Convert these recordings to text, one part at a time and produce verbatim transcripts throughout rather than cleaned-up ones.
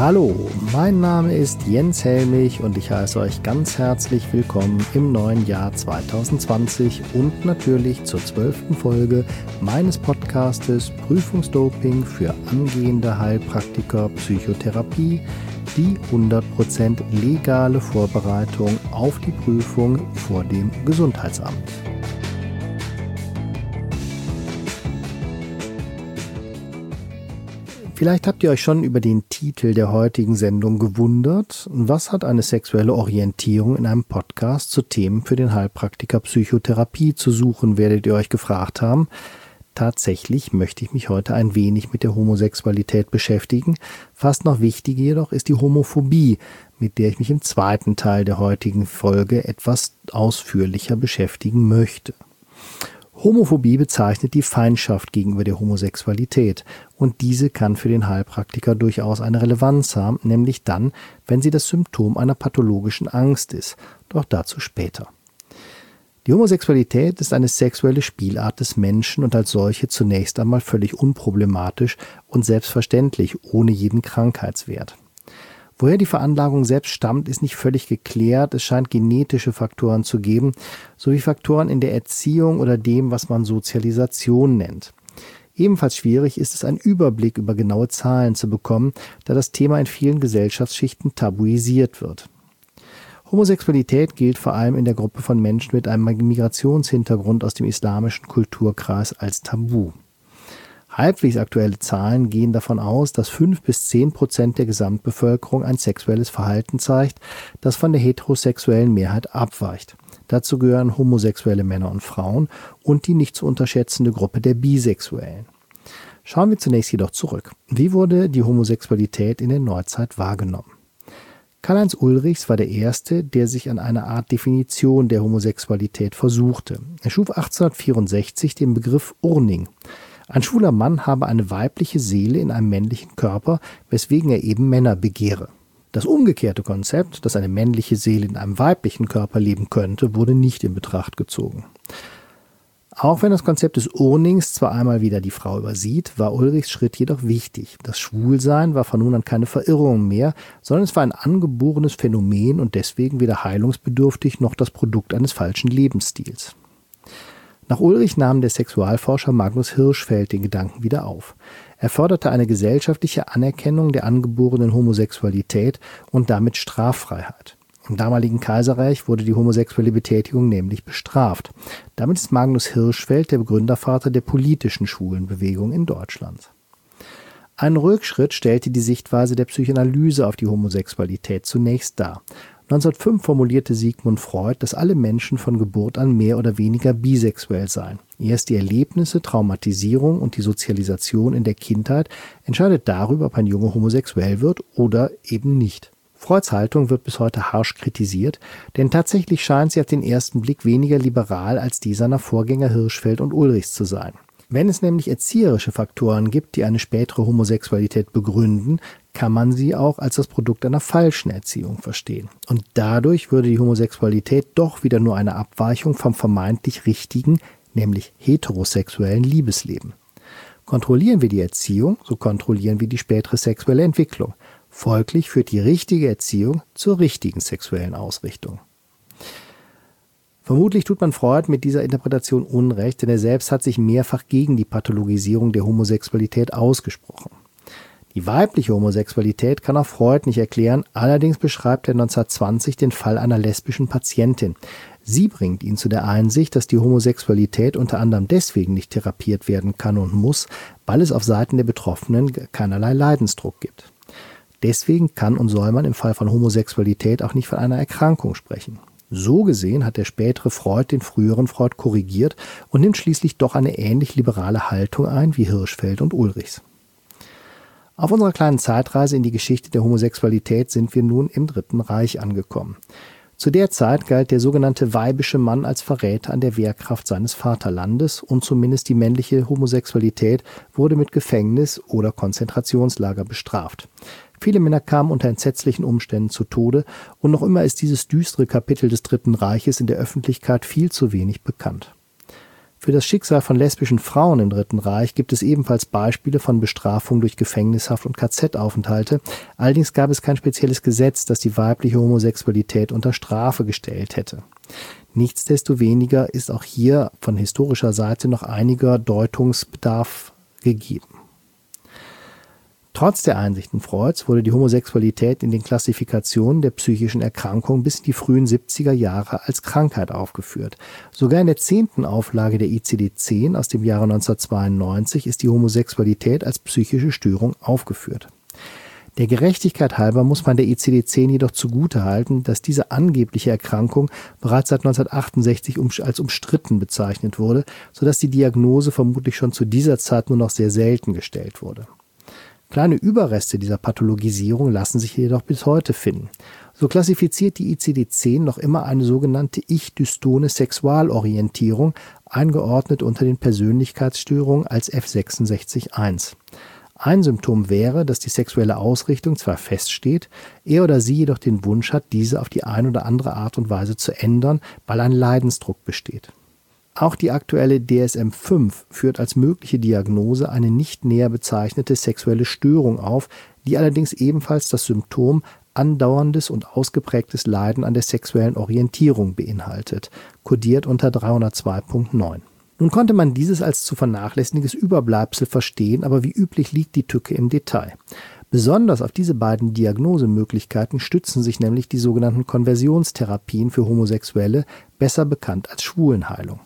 Hallo, mein Name ist Jens Helmich und ich heiße euch ganz herzlich willkommen im neuen Jahr zwanzig zwanzig und natürlich zur zwölften Folge meines Podcastes Prüfungsdoping für angehende Heilpraktiker Psychotherapie, die hundert Prozent legale Vorbereitung auf die Prüfung vor dem Gesundheitsamt. Vielleicht habt ihr euch schon über den Titel der heutigen Sendung gewundert. Was hat eine sexuelle Orientierung in einem Podcast zu Themen für den Heilpraktiker Psychotherapie zu suchen, werdet ihr euch gefragt haben. Tatsächlich möchte ich mich heute ein wenig mit der Homosexualität beschäftigen. Fast noch wichtiger jedoch ist die Homophobie, mit der ich mich im zweiten Teil der heutigen Folge etwas ausführlicher beschäftigen möchte. Homophobie bezeichnet die Feindschaft gegenüber der Homosexualität und diese kann für den Heilpraktiker durchaus eine Relevanz haben, nämlich dann, wenn sie das Symptom einer pathologischen Angst ist, doch dazu später. Die Homosexualität ist eine sexuelle Spielart des Menschen und als solche zunächst einmal völlig unproblematisch und selbstverständlich ohne jeden Krankheitswert. Woher die Veranlagung selbst stammt, ist nicht völlig geklärt. Es scheint genetische Faktoren zu geben, sowie Faktoren in der Erziehung oder dem, was man Sozialisation nennt. Ebenfalls schwierig ist es, einen Überblick über genaue Zahlen zu bekommen, da das Thema in vielen Gesellschaftsschichten tabuisiert wird. Homosexualität gilt vor allem in der Gruppe von Menschen mit einem Migrationshintergrund aus dem islamischen Kulturkreis als Tabu. Halbwegs aktuelle Zahlen gehen davon aus, dass fünf bis zehn Prozent der Gesamtbevölkerung ein sexuelles Verhalten zeigt, das von der heterosexuellen Mehrheit abweicht. Dazu gehören homosexuelle Männer und Frauen und die nicht zu unterschätzende Gruppe der Bisexuellen. Schauen wir zunächst jedoch zurück. Wie wurde die Homosexualität in der Neuzeit wahrgenommen? Karl-Heinz Ulrichs war der Erste, der sich an einer Art Definition der Homosexualität versuchte. Er schuf achtzehnhundertvierundsechzig den Begriff Urning. Ein schwuler Mann habe eine weibliche Seele in einem männlichen Körper, weswegen er eben Männer begehre. Das umgekehrte Konzept, dass eine männliche Seele in einem weiblichen Körper leben könnte, wurde nicht in Betracht gezogen. Auch wenn das Konzept des Urnings zwar einmal wieder die Frau übersieht, war Ulrichs Schritt jedoch wichtig. Das Schwulsein war von nun an keine Verirrung mehr, sondern es war ein angeborenes Phänomen und deswegen weder heilungsbedürftig noch das Produkt eines falschen Lebensstils. Nach Ulrich nahm der Sexualforscher Magnus Hirschfeld den Gedanken wieder auf. Er förderte eine gesellschaftliche Anerkennung der angeborenen Homosexualität und damit Straffreiheit. Im damaligen Kaiserreich wurde die homosexuelle Betätigung nämlich bestraft. Damit ist Magnus Hirschfeld der Begründervater der politischen Schwulenbewegung in Deutschland. Einen Rückschritt stellte die Sichtweise der Psychoanalyse auf die Homosexualität zunächst dar. neunzehnhundertfünf formulierte Sigmund Freud, dass alle Menschen von Geburt an mehr oder weniger bisexuell seien. Erst die Erlebnisse, Traumatisierung und die Sozialisation in der Kindheit entscheidet darüber, ob ein Junge homosexuell wird oder eben nicht. Freuds Haltung wird bis heute harsch kritisiert, denn tatsächlich scheint sie auf den ersten Blick weniger liberal als die seiner Vorgänger Hirschfeld und Ulrichs zu sein. Wenn es nämlich erzieherische Faktoren gibt, die eine spätere Homosexualität begründen, kann man sie auch als das Produkt einer falschen Erziehung verstehen. Und dadurch würde die Homosexualität doch wieder nur eine Abweichung vom vermeintlich richtigen, nämlich heterosexuellen Liebesleben. Kontrollieren wir die Erziehung, so kontrollieren wir die spätere sexuelle Entwicklung. Folglich führt die richtige Erziehung zur richtigen sexuellen Ausrichtung. Vermutlich tut man Freud mit dieser Interpretation Unrecht, denn er selbst hat sich mehrfach gegen die Pathologisierung der Homosexualität ausgesprochen. Die weibliche Homosexualität kann auch Freud nicht erklären, allerdings beschreibt er neunzehnhundertzwanzig den Fall einer lesbischen Patientin. Sie bringt ihn zu der Einsicht, dass die Homosexualität unter anderem deswegen nicht therapiert werden kann und muss, weil es auf Seiten der Betroffenen keinerlei Leidensdruck gibt. Deswegen kann und soll man im Fall von Homosexualität auch nicht von einer Erkrankung sprechen. So gesehen hat der spätere Freud den früheren Freud korrigiert und nimmt schließlich doch eine ähnlich liberale Haltung ein wie Hirschfeld und Ulrichs. Auf unserer kleinen Zeitreise in die Geschichte der Homosexualität sind wir nun im Dritten Reich angekommen. Zu der Zeit galt der sogenannte weibische Mann als Verräter an der Wehrkraft seines Vaterlandes und zumindest die männliche Homosexualität wurde mit Gefängnis oder Konzentrationslager bestraft. Viele Männer kamen unter entsetzlichen Umständen zu Tode und noch immer ist dieses düstere Kapitel des Dritten Reiches in der Öffentlichkeit viel zu wenig bekannt. Für das Schicksal von lesbischen Frauen im Dritten Reich gibt es ebenfalls Beispiele von Bestrafung durch Gefängnishaft und K Z-Aufenthalte. Allerdings gab es kein spezielles Gesetz, das die weibliche Homosexualität unter Strafe gestellt hätte. Nichtsdestoweniger ist auch hier von historischer Seite noch einiger Deutungsbedarf gegeben. Trotz der Einsichten Freuds wurde die Homosexualität in den Klassifikationen der psychischen Erkrankungen bis in die frühen siebziger Jahre als Krankheit aufgeführt. Sogar in der zehnten Auflage der I C D zehn aus dem Jahre neunzehnhundertzweiundneunzig ist die Homosexualität als psychische Störung aufgeführt. Der Gerechtigkeit halber muss man der I C D zehn jedoch zugutehalten, dass diese angebliche Erkrankung bereits seit neunzehnhundertachtundsechzig als umstritten bezeichnet wurde, sodass die Diagnose vermutlich schon zu dieser Zeit nur noch sehr selten gestellt wurde. Kleine Überreste dieser Pathologisierung lassen sich jedoch bis heute finden. So klassifiziert die I C D zehn noch immer eine sogenannte ich-dystone Sexualorientierung, eingeordnet unter den Persönlichkeitsstörungen als F sechsundsechzig eins. Ein Symptom wäre, dass die sexuelle Ausrichtung zwar feststeht, er oder sie jedoch den Wunsch hat, diese auf die eine oder andere Art und Weise zu ändern, weil ein Leidensdruck besteht. Auch die aktuelle D S M fünf führt als mögliche Diagnose eine nicht näher bezeichnete sexuelle Störung auf, die allerdings ebenfalls das Symptom andauerndes und ausgeprägtes Leiden an der sexuellen Orientierung beinhaltet, kodiert unter dreihundertzwei Punkt neun. Nun konnte man dieses als zu vernachlässigendes Überbleibsel verstehen, aber wie üblich liegt die Tücke im Detail. Besonders auf diese beiden Diagnosemöglichkeiten stützen sich nämlich die sogenannten Konversionstherapien für Homosexuelle, besser bekannt als Schwulenheilung.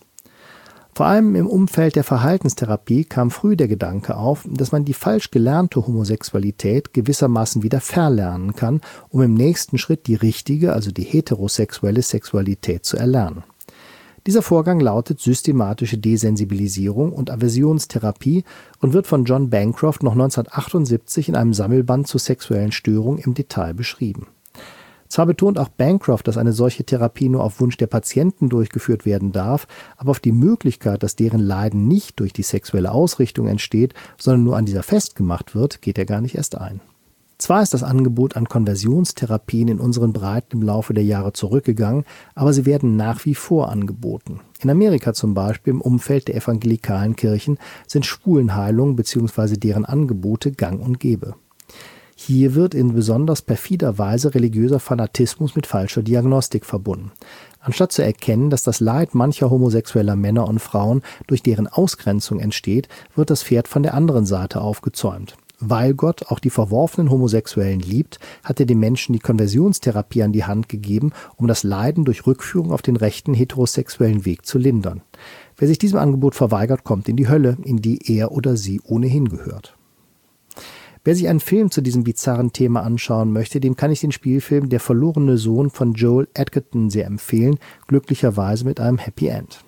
Vor allem im Umfeld der Verhaltenstherapie kam früh der Gedanke auf, dass man die falsch gelernte Homosexualität gewissermaßen wieder verlernen kann, um im nächsten Schritt die richtige, also die heterosexuelle Sexualität zu erlernen. Dieser Vorgang lautet systematische Desensibilisierung und Aversionstherapie und wird von John Bancroft noch neunzehnhundertachtundsiebzig in einem Sammelband zu sexuellen Störungen im Detail beschrieben. Zwar betont auch Bancroft, dass eine solche Therapie nur auf Wunsch der Patienten durchgeführt werden darf, aber auf die Möglichkeit, dass deren Leiden nicht durch die sexuelle Ausrichtung entsteht, sondern nur an dieser festgemacht wird, geht er gar nicht erst ein. Zwar ist das Angebot an Konversionstherapien in unseren Breiten im Laufe der Jahre zurückgegangen, aber sie werden nach wie vor angeboten. In Amerika zum Beispiel, im Umfeld der evangelikalen Kirchen, sind Schwulenheilungen bzw. deren Angebote gang und gäbe. Hier wird in besonders perfider Weise religiöser Fanatismus mit falscher Diagnostik verbunden. Anstatt zu erkennen, dass das Leid mancher homosexueller Männer und Frauen durch deren Ausgrenzung entsteht, wird das Pferd von der anderen Seite aufgezäumt. Weil Gott auch die verworfenen Homosexuellen liebt, hat er den Menschen die Konversionstherapie an die Hand gegeben, um das Leiden durch Rückführung auf den rechten heterosexuellen Weg zu lindern. Wer sich diesem Angebot verweigert, kommt in die Hölle, in die er oder sie ohnehin gehört. Wer sich einen Film zu diesem bizarren Thema anschauen möchte, dem kann ich den Spielfilm Der verlorene Sohn von Joel Edgerton sehr empfehlen, glücklicherweise mit einem Happy End.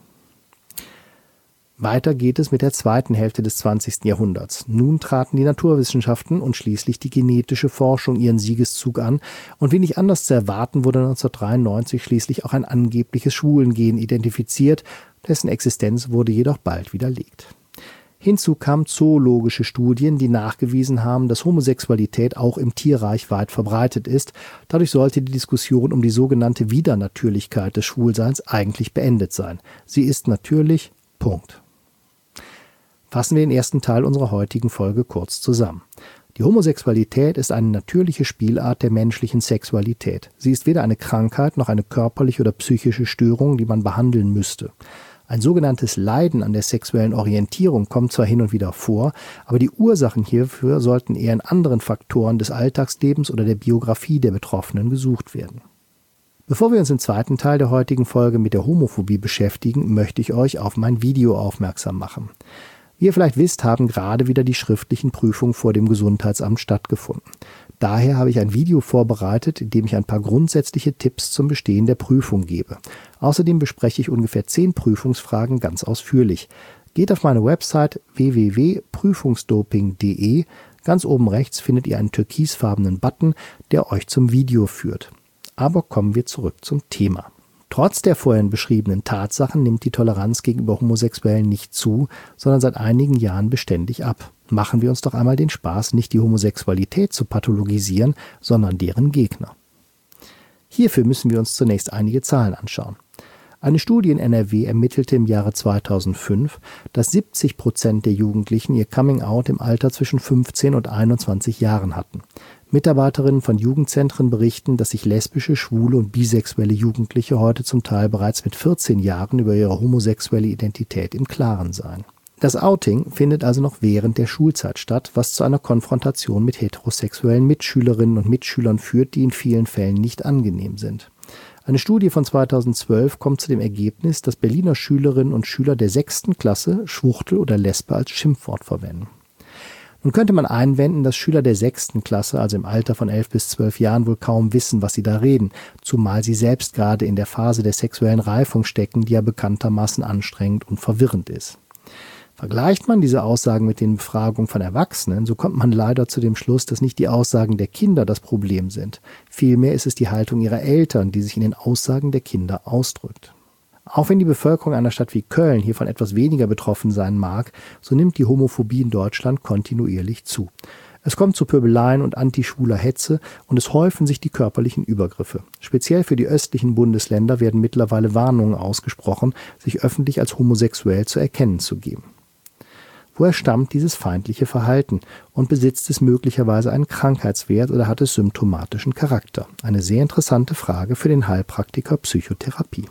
Weiter geht es mit der zweiten Hälfte des zwanzigsten Jahrhunderts. Nun traten die Naturwissenschaften und schließlich die genetische Forschung ihren Siegeszug an und wenig anders zu erwarten wurde neunzehnhundertdreiundneunzig schließlich auch ein angebliches Schwulengen identifiziert, dessen Existenz wurde jedoch bald widerlegt. Hinzu kamen zoologische Studien, die nachgewiesen haben, dass Homosexualität auch im Tierreich weit verbreitet ist. Dadurch sollte die Diskussion um die sogenannte Widernatürlichkeit des Schwulseins eigentlich beendet sein. Sie ist natürlich, Punkt. Fassen wir den ersten Teil unserer heutigen Folge kurz zusammen. Die Homosexualität ist eine natürliche Spielart der menschlichen Sexualität. Sie ist weder eine Krankheit noch eine körperliche oder psychische Störung, die man behandeln müsste. Ein sogenanntes Leiden an der sexuellen Orientierung kommt zwar hin und wieder vor, aber die Ursachen hierfür sollten eher in anderen Faktoren des Alltagslebens oder der Biografie der Betroffenen gesucht werden. Bevor wir uns im zweiten Teil der heutigen Folge mit der Homophobie beschäftigen, möchte ich euch auf mein Video aufmerksam machen. Wie ihr vielleicht wisst, haben gerade wieder die schriftlichen Prüfungen vor dem Gesundheitsamt stattgefunden. Daher habe ich ein Video vorbereitet, in dem ich ein paar grundsätzliche Tipps zum Bestehen der Prüfung gebe. Außerdem bespreche ich ungefähr zehn Prüfungsfragen ganz ausführlich. Geht auf meine Website w w w punkt prüfungsdoping punkt d e. Ganz oben rechts findet ihr einen türkisfarbenen Button, der euch zum Video führt. Aber kommen wir zurück zum Thema. Trotz der vorhin beschriebenen Tatsachen nimmt die Toleranz gegenüber Homosexuellen nicht zu, sondern seit einigen Jahren beständig ab. Machen wir uns doch einmal den Spaß, nicht die Homosexualität zu pathologisieren, sondern deren Gegner. Hierfür müssen wir uns zunächst einige Zahlen anschauen. Eine Studie in N R W ermittelte im Jahre zweitausendfünf, dass siebzig Prozent der Jugendlichen ihr Coming-out im Alter zwischen fünfzehn und einundzwanzig Jahren hatten. Mitarbeiterinnen von Jugendzentren berichten, dass sich lesbische, schwule und bisexuelle Jugendliche heute zum Teil bereits mit vierzehn Jahren über ihre homosexuelle Identität im Klaren seien. Das Outing findet also noch während der Schulzeit statt, was zu einer Konfrontation mit heterosexuellen Mitschülerinnen und Mitschülern führt, die in vielen Fällen nicht angenehm sind. Eine Studie von zweitausendzwölf kommt zu dem Ergebnis, dass Berliner Schülerinnen und Schüler der sechsten Klasse Schwuchtel oder Lesbe als Schimpfwort verwenden. Nun könnte man einwenden, dass Schüler der sechsten Klasse, also im Alter von elf bis zwölf Jahren, wohl kaum wissen, was sie da reden, zumal sie selbst gerade in der Phase der sexuellen Reifung stecken, die ja bekanntermaßen anstrengend und verwirrend ist. Vergleicht man diese Aussagen mit den Befragungen von Erwachsenen, so kommt man leider zu dem Schluss, dass nicht die Aussagen der Kinder das Problem sind. Vielmehr ist es die Haltung ihrer Eltern, die sich in den Aussagen der Kinder ausdrückt. Auch wenn die Bevölkerung einer Stadt wie Köln hiervon etwas weniger betroffen sein mag, so nimmt die Homophobie in Deutschland kontinuierlich zu. Es kommt zu Pöbeleien und antischwuler Hetze und es häufen sich die körperlichen Übergriffe. Speziell für die östlichen Bundesländer werden mittlerweile Warnungen ausgesprochen, sich öffentlich als homosexuell zu erkennen zu geben. Woher stammt dieses feindliche Verhalten und besitzt es möglicherweise einen Krankheitswert oder hat es symptomatischen Charakter? Eine sehr interessante Frage für den Heilpraktiker Psychotherapie.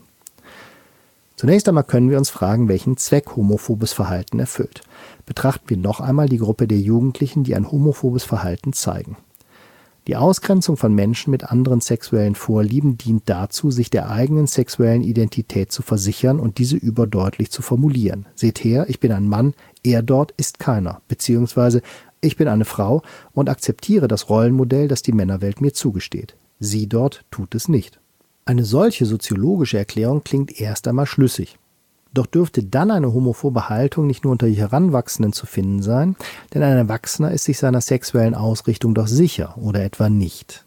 Zunächst einmal können wir uns fragen, welchen Zweck homophobes Verhalten erfüllt. Betrachten wir noch einmal die Gruppe der Jugendlichen, die ein homophobes Verhalten zeigen. Die Ausgrenzung von Menschen mit anderen sexuellen Vorlieben dient dazu, sich der eigenen sexuellen Identität zu versichern und diese überdeutlich zu formulieren. Seht her, ich bin ein Mann, er dort ist keiner, beziehungsweise ich bin eine Frau und akzeptiere das Rollenmodell, das die Männerwelt mir zugesteht. Sie dort tut es nicht. Eine solche soziologische Erklärung klingt erst einmal schlüssig. Doch dürfte dann eine homophobe Haltung nicht nur unter Heranwachsenden zu finden sein, denn ein Erwachsener ist sich seiner sexuellen Ausrichtung doch sicher oder etwa nicht.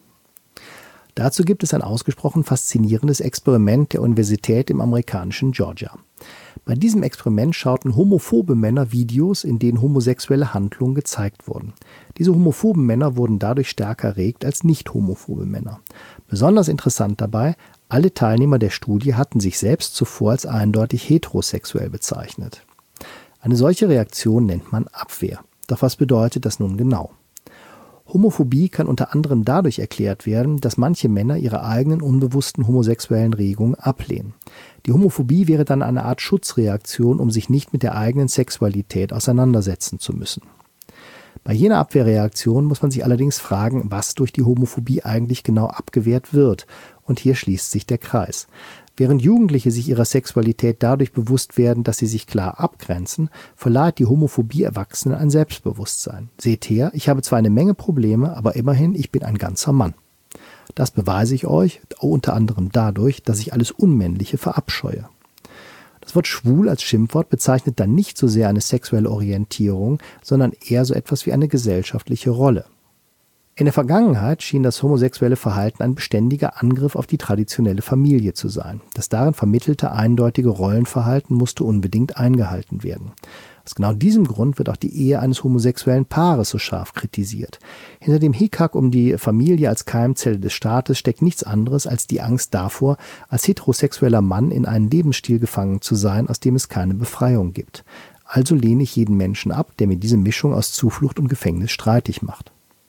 Dazu gibt es ein ausgesprochen faszinierendes Experiment der Universität im amerikanischen Georgia. Bei diesem Experiment schauten homophobe Männer Videos, in denen homosexuelle Handlungen gezeigt wurden. Diese homophoben Männer wurden dadurch stärker erregt als nicht homophobe Männer. Besonders interessant dabei, alle Teilnehmer der Studie hatten sich selbst zuvor als eindeutig heterosexuell bezeichnet. Eine solche Reaktion nennt man Abwehr. Doch was bedeutet das nun genau? Homophobie kann unter anderem dadurch erklärt werden, dass manche Männer ihre eigenen unbewussten homosexuellen Regungen ablehnen. Die Homophobie wäre dann eine Art Schutzreaktion, um sich nicht mit der eigenen Sexualität auseinandersetzen zu müssen. Bei jener Abwehrreaktion muss man sich allerdings fragen, was durch die Homophobie eigentlich genau abgewehrt wird. Und hier schließt sich der Kreis. Während Jugendliche sich ihrer Sexualität dadurch bewusst werden, dass sie sich klar abgrenzen, verleiht die Homophobie Erwachsenen ein Selbstbewusstsein. Seht her, ich habe zwar eine Menge Probleme, aber immerhin, ich bin ein ganzer Mann. Das beweise ich euch unter anderem dadurch, dass ich alles Unmännliche verabscheue. Das Wort schwul als Schimpfwort bezeichnet dann nicht so sehr eine sexuelle Orientierung, sondern eher so etwas wie eine gesellschaftliche Rolle. In der Vergangenheit schien das homosexuelle Verhalten ein beständiger Angriff auf die traditionelle Familie zu sein. Das darin vermittelte eindeutige Rollenverhalten musste unbedingt eingehalten werden. Aus genau diesem Grund wird auch die Ehe eines homosexuellen Paares so scharf kritisiert. Hinter dem Hickhack um die Familie als Keimzelle des Staates steckt nichts anderes als die Angst davor, als heterosexueller Mann in einen Lebensstil gefangen zu sein, aus dem es keine Befreiung gibt. Also lehne ich jeden Menschen ab, der mir diese Mischung aus Zuflucht und Gefängnis streitig macht.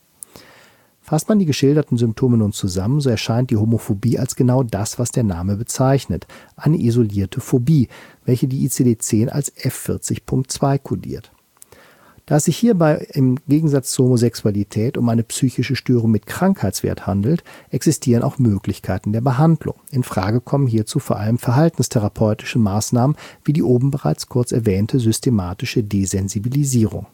Fasst man die geschilderten Symptome nun zusammen, so erscheint die Homophobie als genau das, was der Name bezeichnet, eine isolierte Phobie, welche die I C D zehn als F vierzig Punkt zwei kodiert. Da es sich hierbei im Gegensatz zur Homosexualität um eine psychische Störung mit Krankheitswert handelt, existieren auch Möglichkeiten der Behandlung. In Frage kommen hierzu vor allem verhaltenstherapeutische Maßnahmen wie die oben bereits kurz erwähnte systematische Desensibilisierung.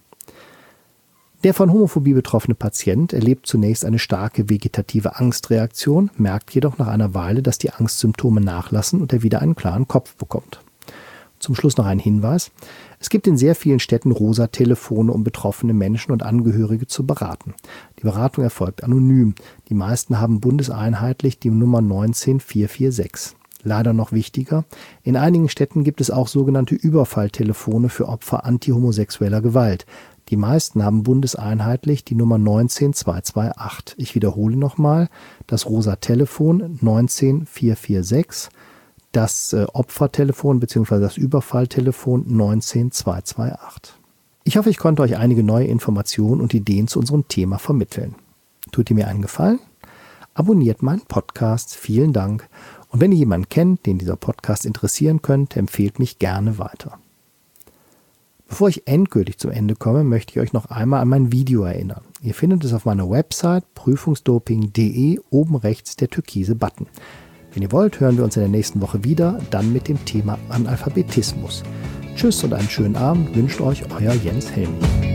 Der von Homophobie betroffene Patient erlebt zunächst eine starke vegetative Angstreaktion, merkt jedoch nach einer Weile, dass die Angstsymptome nachlassen und er wieder einen klaren Kopf bekommt. Zum Schluss noch ein Hinweis. Es gibt in sehr vielen Städten rosa Telefone, um betroffene Menschen und Angehörige zu beraten. Die Beratung erfolgt anonym. Die meisten haben bundeseinheitlich die Nummer neun zehn vier vier sechs. Leider noch wichtiger, in einigen Städten gibt es auch sogenannte Überfalltelefone für Opfer antihomosexueller Gewalt. Die meisten haben bundeseinheitlich die Nummer neun zehn zwei zwei acht. Ich wiederhole nochmal, das rosa Telefon neun zehn vier vier sechs, das äh, Opfertelefon bzw. das Überfalltelefon neunzehn zweihundertachtundzwanzig. Ich hoffe, ich konnte euch einige neue Informationen und Ideen zu unserem Thema vermitteln. Tut ihr mir einen Gefallen? Abonniert meinen Podcast. Vielen Dank. Und wenn ihr jemanden kennt, den dieser Podcast interessieren könnte, empfehlt mich gerne weiter. Bevor ich endgültig zum Ende komme, möchte ich euch noch einmal an mein Video erinnern. Ihr findet es auf meiner Website prüfungsdoping punkt de, oben rechts der türkise Button. Wenn ihr wollt, hören wir uns in der nächsten Woche wieder, dann mit dem Thema Analphabetismus. Tschüss und einen schönen Abend wünscht euch euer Jens Helmi.